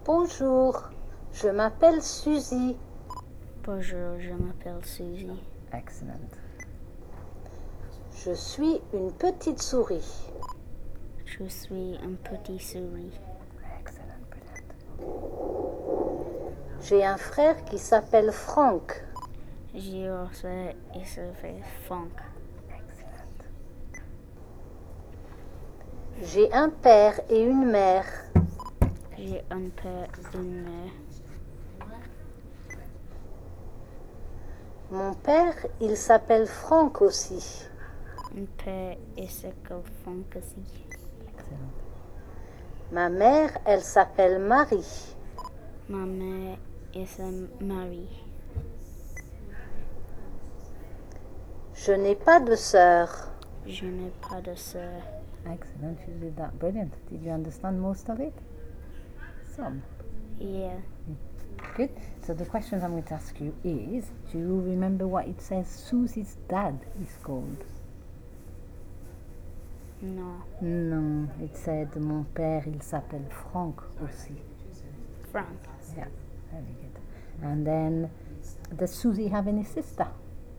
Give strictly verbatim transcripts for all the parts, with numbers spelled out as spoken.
Bonjour, je m'appelle Suzy. Bonjour, je m'appelle Suzy. Excellent. Je suis une petite souris. Je suis un petit souris. Excellent, brilliant. J'ai un frère qui s'appelle Frank. J'ai aussi il s'appelle Frank. Excellent. J'ai un père et une mère. J'ai un père et une mère. Mon père, il s'appelle Frank aussi. Un père il s'appelle Frank aussi. Excellent. Ma mère, elle s'appelle Marie. Ma mère il s'appelle Marie. Je n'ai pas de sœur. Je n'ai pas de sœur. Excellent, you did that. Brilliant. Did you understand most of it? Some. Yeah. Good. So the question I'm going to ask you is, do you remember what it says Susie's dad is called? No. Non, it said mon père, il s'appelle Frank aussi. Frank. Yeah, very good. And then, does Susie have any sister?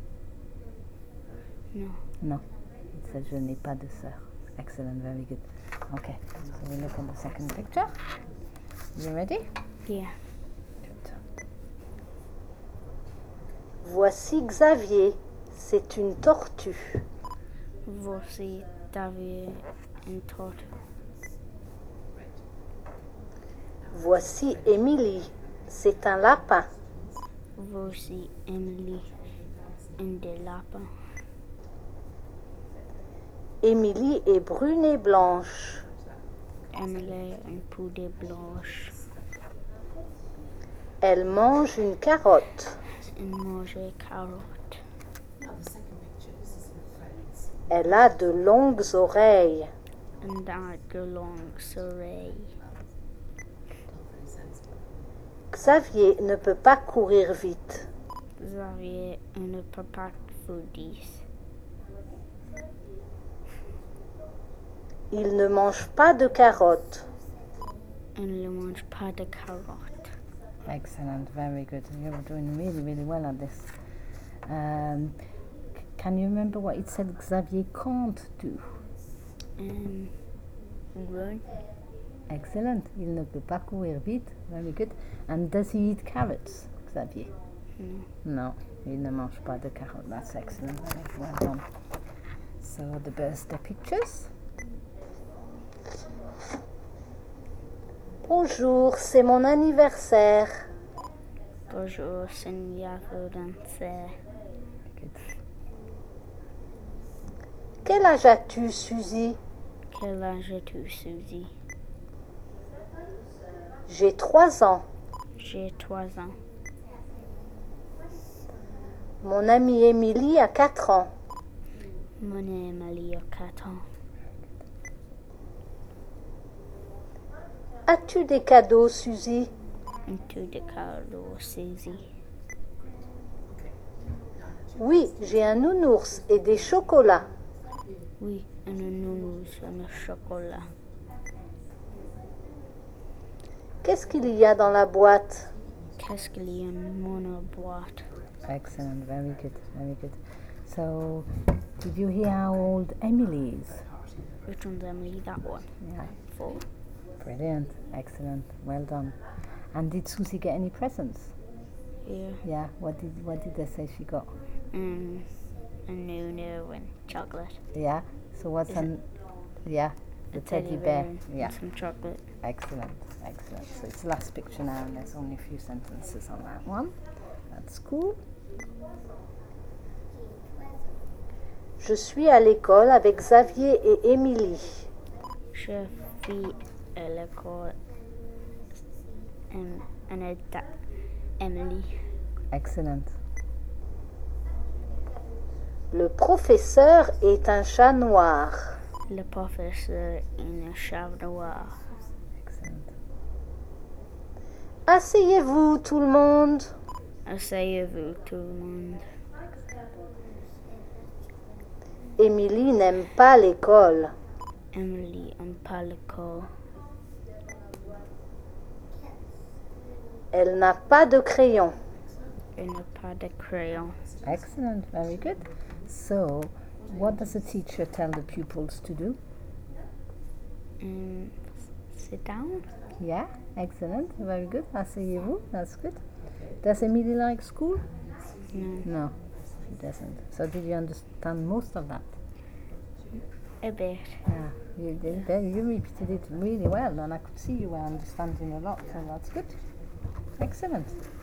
No. No. It says je n'ai pas de sœur. Excellent, very good. Okay, so we look at the second picture. You ready? Yeah. Good. Voici Xavier. C'est une tortue. Voici David une tortue. Voici Émilie. C'est un lapin. Voici Emily un des lapins. Émilie est brune et blanche. Emily une poudre blanche. Elle mange une carotte. Elle mange une carotte. Elle a de longues oreilles. Elle a de longues oreilles. Xavier ne peut pas courir vite. Xavier ne peut pas faire dix. Il ne mange pas de carottes. Il ne mange pas de carottes. Excellent, very good. You're doing really, really well at this. Um, c- can you remember what it said Xavier can't do? Um, run. Excellent. Il ne peut pas courir vite. Very good. And does he eat carrots, Xavier? No. No, il ne mange pas de carottes. That's excellent. Very well done. So the birthday pictures. Bonjour, c'est mon anniversaire. Bonjour, Seigneur Danser. Good. Quel âge as-tu, Suzy? Quel âge as-tu, Suzy? J'ai trois ans. J'ai trois ans. Mon amie Émilie a quatre ans. Mon Emily a quatre ans. As-tu des cadeaux, Suzy? As-tu des cadeaux, Suzy? Oui, j'ai un nounours et des chocolats. Oui, un nounours et un chocolat. Qu'est-ce qu'il y a dans la boîte? Qu'est-ce qu'il y a dans mon boîte? Excellent. Very good. Very good. So, did you hear how old Emily is? Which one's Emily? That one. Yeah. Four. Brilliant. Excellent. Well done. And did Susie get any presents? Yeah. Yeah. What did What did they say she got? Um, a Nuno and chocolate. Yeah. So what's Is an yeah the A teddy, bear. and Yeah. some chocolate. Excellent. Excellent. So it's the last picture now, and there's only a few sentences on that one. That's cool. Je suis à l'école avec Xavier et Émilie. Je suis à l'école um, and a Emily. Excellent. Le professeur est un chat noir. Le professeur est un chat noir. Excellent. Asseyez-vous, tout le monde. Asseyez-vous tout le monde. Émilie n'aime pas l'école. Emily n'aime pas l'école. Elle n'a pas de crayon. Elle n'a pas de crayon. Excellent, very good. So, what does the teacher tell the pupils to do? Um, sit down. Yeah, excellent, very good. Asseyez-vous, that's good. Does Emily like school? No. No, she doesn't. So, did you understand most of that? A bit. Yeah, you did. You repeated it really well, and I could see you were understanding a lot, so that's good. Excellent.